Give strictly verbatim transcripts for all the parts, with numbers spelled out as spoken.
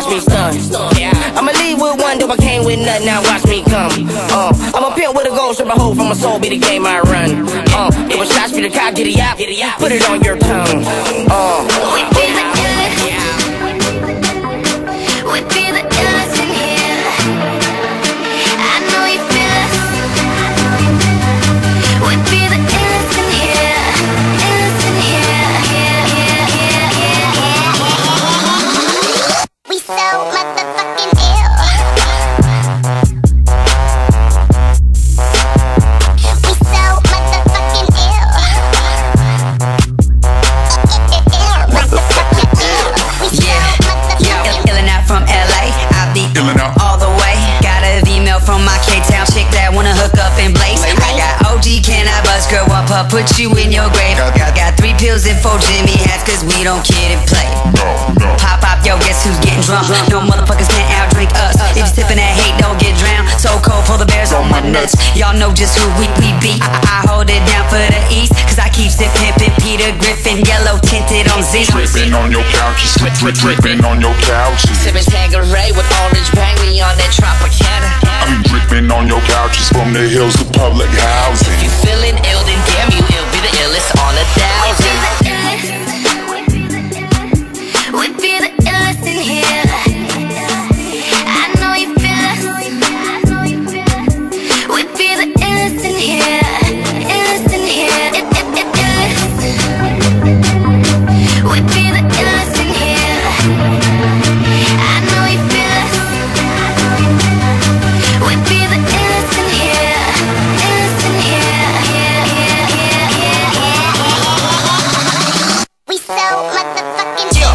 me stun. I'ma leave with one, though I came with nothing, now watch me come. Uh, I'm a pimp with a gold, strip a hole from my soul, be the game I run. Uh, it was shots for the cop, get it out, put it on your tongue. Uh, we be the illest, we be the illest in here. I know you feel us. We be the illest in here, illest in here, here, here, here, here, here. We so motherfucking ill. We so motherfucking ill. Motherfucking ill. We so motherfucking Illin' out from L A, I be Illin' out. all the way. Got an email from my K-Town chick that wanna hook up and blaze. I got O G, can I bust girl up her, put you in your grave. Got, got three pills and four Jimmy hats, cause we don't kid and play. No, no. Pop, pop, yo, guess who's getting drunk? No motherfuckers can't outdrink us. If you sippin' that hate, don't get drowned. So cold for the bears on my nuts. Y'all know just who we, we be. I, I hold it down for the east, cause I keep it pimpin'. Peter Griffin, yellow tinted on Z. Drippin' on your couches, drip, drip, drippin' on your couches. sippin' Tanqueray with orange bang, we on that Tropicana. I be drippin' on your couches from the hills to public housing. If you feelin' ill, then damn you ill, be the illest on a thousand. We be the illest in here. I know you feel us. We be the illest in here, illest in here. It, it, it, illest. We be the illest in here. I know you feel us. We be the illest in here, illest in here, here, here, here, here, here. We so motherfucking ill.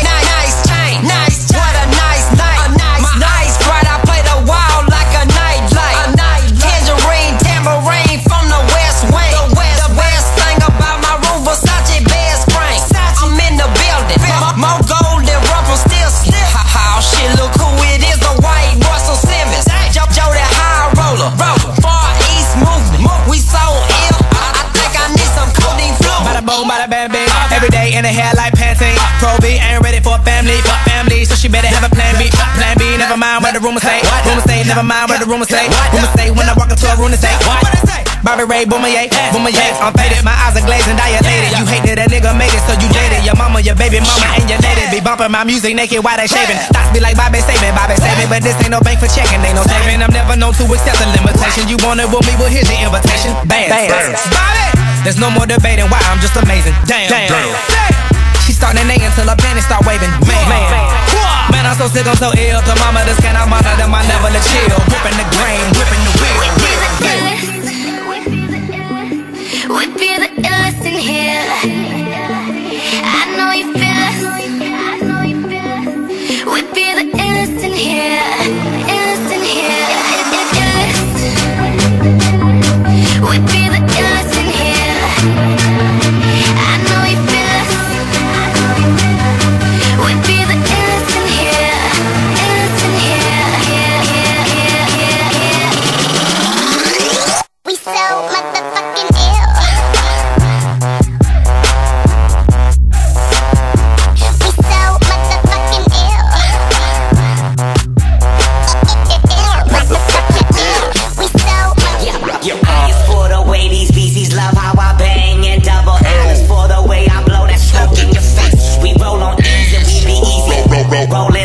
Every day in the hair like Pantene. Pro B ain't ready for a family, fuck family, so she better have a plan B. Plan B, never mind what the rumors say. Rumors say, never mind what the rumors say. Rumors say when I walk into a room and say, what? Bobby Ray, boomer yay, boomer yay. I'm faded, my eyes are glazed and dilated. You hate that a nigga made it, so you dated your mama, your baby mama, and your native. Be bumping my music naked while they shaving. Thoughts be like Bobby saving, Bobby saving, but this ain't no bank for checking, ain't no saving. I'm never known to accept a limitation. You want it with me, well here's the invitation. Bam, Bobby. There's no more debating why I'm just amazing. Damn, damn, damn. She starting to nag until her panties start waving. Man, man, man, I'm so sick, I'm so ill. To mama, this can I monitor them, I never let chill. Whipping the grain, whipping the wheel. We be the illest. We be the illest in here. I know you feel us. We be the illest in here, illest in here. We be the illest in here. I know you feel us. We be the illest in here, illest in here, here, here, here, here, here. We so motherfucking ill. We so motherfucking ill. Motherfucking ill. We so motherfucking ill. It's for the way these beasties love how I bang and double L. It's for the way I blow that smoke in your face. We roll on ease and we be easy. Rolling